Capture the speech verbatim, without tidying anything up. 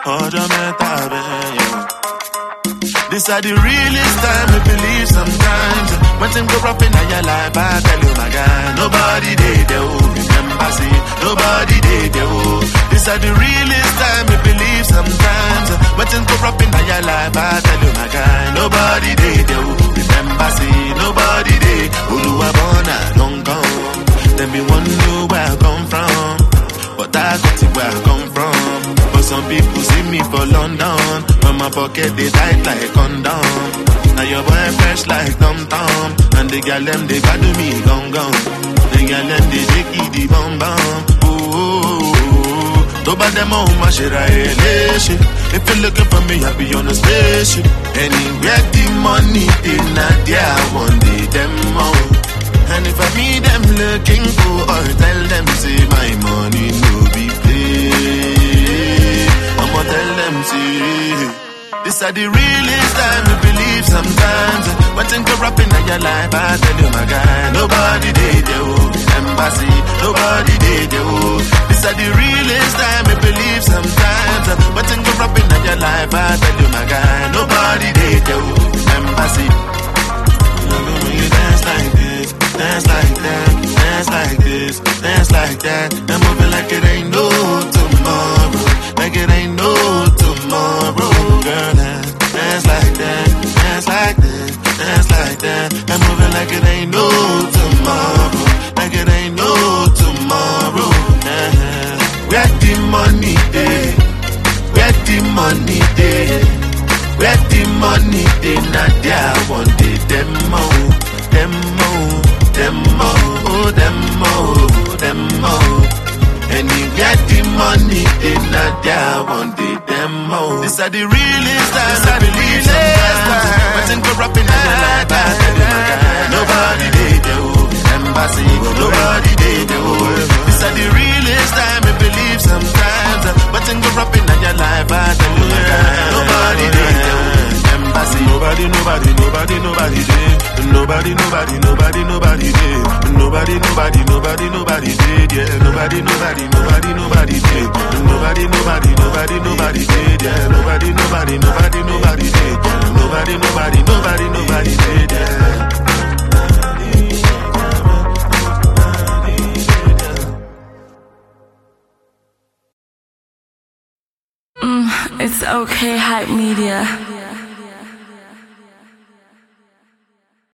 Ojo meta ben. This are the realest time we believe sometimes. When things go rough in your life, I tell you, my guy, nobody did they oh, remember, see, nobody did they oh. This are the realest time we believe sometimes. When things go rough in your life, I tell you, my guy, nobody did they oh, remember, see, nobody did. Uluwabona don't come. Then me wonder where I come from, but I got it where I come from. But some people see me for London, when my pocket they tight like a condom. Now your boy fresh like Tom Tom, and the girl them they got do me gong gong. The girl them they shaky the bum bum. Ooh, top of them on my shit I shit. If you're looking for me, I'll be on a spaceship. Anywhere the money is not there, I want the demo. And if I meet them looking for, or tell them say my money no be play, I'ma tell them see. This are the realest time we believe sometimes. When things go up in your life, I tell you, my guy, nobody did you, embassy, nobody did you. This are the realest time we believe sometimes. When things go up in your life, I tell you, my guy, nobody did you, embassy. You dance like this, dance like that, dance like this, dance like that. I'm moving like it ain't no tomorrow, like it ain't no tomorrow. Girl, dance like that, dance like this, dance like that. I'm moving like it ain't no tomorrow, like it ain't no tomorrow. Uh-huh. Where the money day, where the money day, where the money day, not there. I want the demo, demo, demo, demo, demo. Anywhere the money is not there, I want the demo. This are the realest time, this are the realest time. When things go up in your life, I tell you, my guy, nobody did you, embassy, nobody did you. This are the realest time, I believe sometimes. When things go up in your life, I tell you, my guy, nobody did you, embassy. Nobody, nobody, nobody, nobody did. Nobody, nobody, nobody, nobody did. Nobody, nobody, nobody, nobody did. Yeah, nobody, nobody, nobody, nobody did. Nobody, nobody, nobody, nobody did. Yeah, nobody, nobody, nobody, nobody did. Nobody, nobody, nobody, nobody did. Yeah. Mm, it's okay, Hype Media.